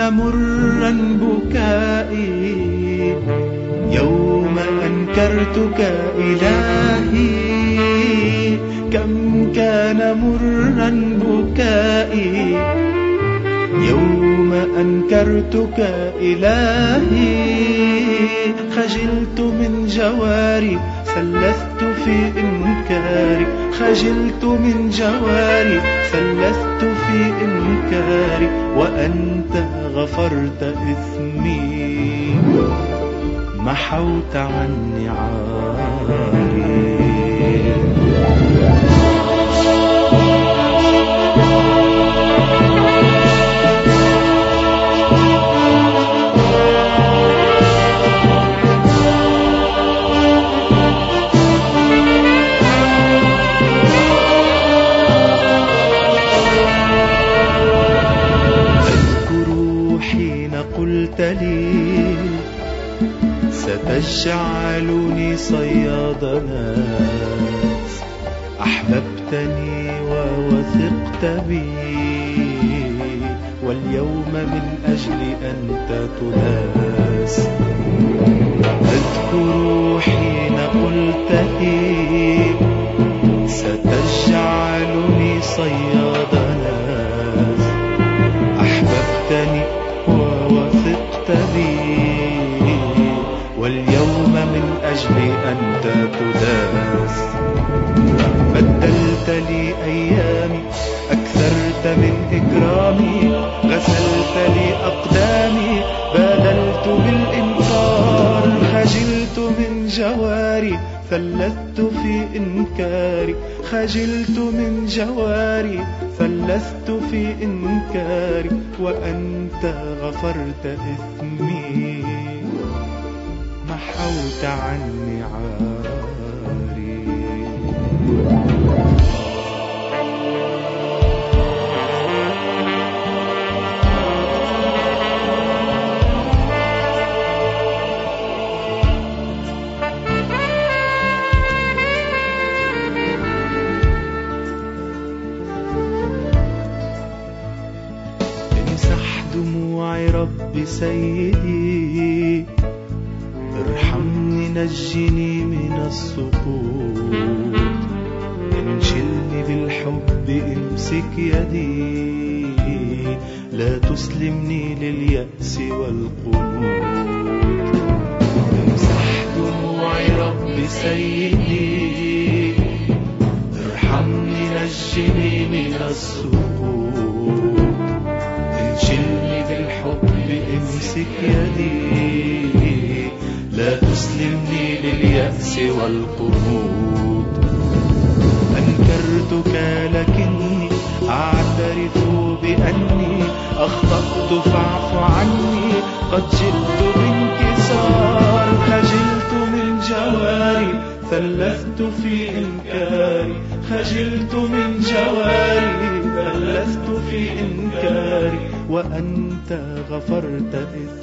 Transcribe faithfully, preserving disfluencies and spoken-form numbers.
كان مرا بكائي يوم أنكرتك إلهي، كم كان مرا بكائي يوم أنكرتك إلهي. خجلت من جواري ثلثت في إنكاري، خجلت من جواري ثلثت في إنكاري، وأنت غفرت إثمي محوت عني عاري. قلت لي ستجعلني صياد ناس، أحببتني ووثقت بي، واليوم من أجل أنت تداس. أذكر حين قلت لي ستجعلني صياد ناس، أحببتني ووثقت بي، واليوم من أجل أنت تداس. بدلت لي أيامي أكثرت من إكرامي، غسلت لي أقدامي بادلت بالإنكار. خجلت من جواري ثلثت في إنكاري، خجلت من جواري ثلثت في إنكاري، وأنت غفرت إثمي محوت عني عاري. امسح دموعي ربي سيدي، ارحمني نجني من السقوط، انشلني بالحب امسك يدي، لا تسلمني لليأس والقنوط. امسح دموعي ربي سيدي، ارحمني نجني من السقوط، انشلني بالحب امسك يدي، لا تسلمني لليأس والقنوط. أنكرتك لكني أعترف بأني أخطأت فاعف عني، قد جئت بانكسار. خجلت من جواري ثلثت في إنكاري، خجلت من جواري ثلثت في إنكاري، وأنت غفرت إثمي